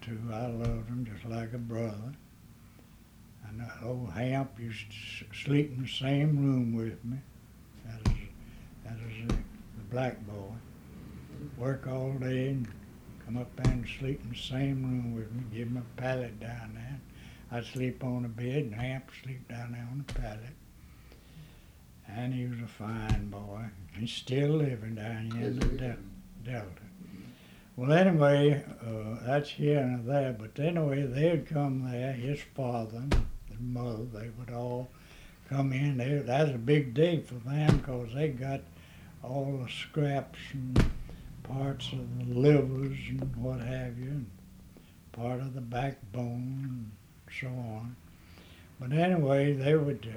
too. I loved him just like a brother. And old Hamp used to sleep in the same room with me. That is the black boy. Work all day and come up there and sleep in the same room with me. Give him a pallet down there. I'd sleep on the bed and Hamp sleep down there on the pallet. And he was a fine boy. He's still living down here in the Delta. Well, anyway, that's here and there. But anyway, they'd come there, his father and mother, they would all come in. That's a big day for them because they got all the scraps and parts of the livers and what have you, and part of the backbone and so on. But anyway, they would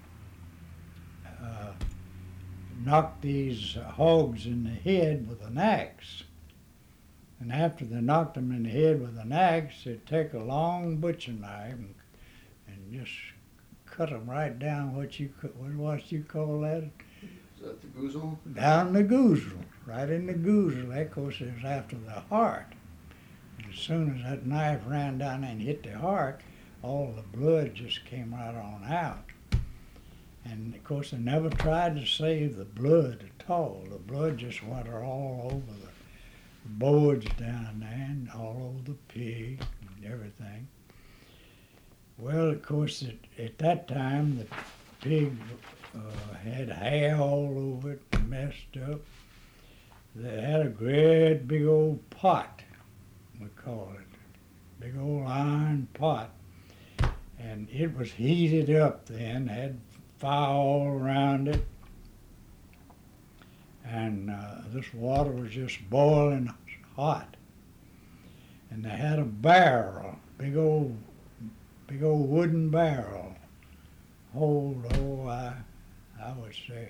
knock these hogs in the head with an axe. And after they knocked them in the head with an axe, they'd take a long butcher knife and just cut them right down what you call that? Is that the goozle? Down the goozle, right in the goozle. That, of course, is after the heart. And as soon as that knife ran down and hit the heart, all the blood just came right on out. And of course, they never tried to save the blood at all. The blood just went all over the boards down there and all over the pig and everything. Well, of course, at that time, the pig had hair all over it, messed up. They had a great big old pot, we call it, big old iron pot. And it was heated up then, had fire all around it. And this water was just boiling hot. And they had a barrel, big old wooden barrel. I would say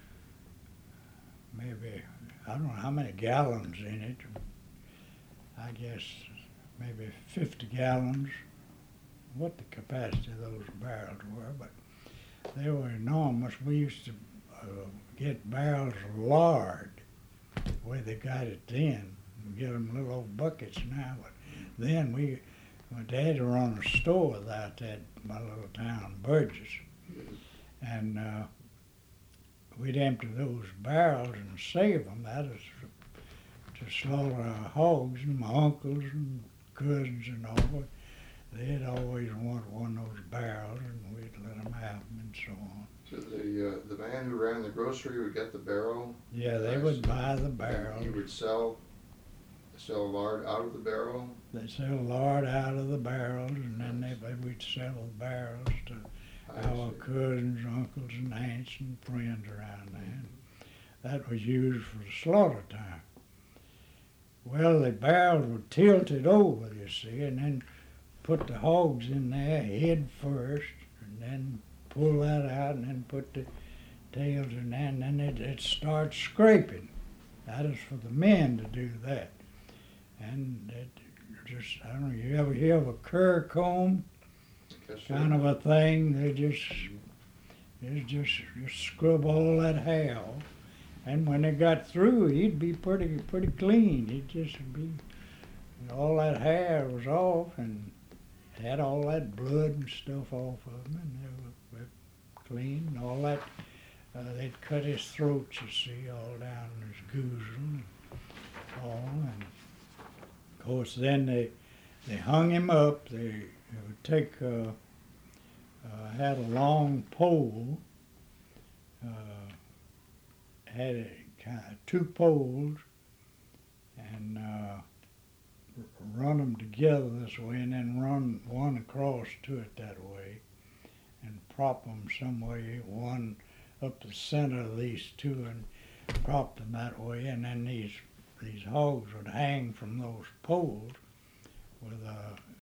maybe, I don't know how many gallons in it. I guess maybe 50 gallons, what the capacity of those barrels were, but they were enormous. We used to get barrels of lard, the way they got it then. We get them little old buckets now, but then my dad run a store out there at my little town, Burgess, and we'd empty those barrels and save them. That is to slaughter our hogs, and my uncles and cousins and all. They'd always want one of those barrels, and we'd let them have them and so on. So the man who ran the grocery would get the barrel? Yeah, they would buy the barrel. And he would sell lard out of the barrel? They'd sell lard out of the barrels, and then we'd sell the barrels to our cousins, uncles, and aunts and friends around there. That was used for the slaughter time. Well, the barrels were tilted over, you see, and then put the hogs in there head first, and then pull that out, and then put the tails in there, and then it starts scraping. That is for the men to do that. And it just, I don't know, you ever hear of a cur comb? Kind of a thing. They just scrub all that hair off. And when they got through, he'd be pretty clean. He'd just be, all that hair was off and had all that blood and stuff off of him, and they were clean. And all that, they'd cut his throat, you see, all down his goozle and all. And of course, then they hung him up. They would take, had a long pole, had kind of two poles, and run them together this way, and then run one across to it that way, and prop them some way, one up the center of these two, and prop them that way, and then these hogs would hang from those poles with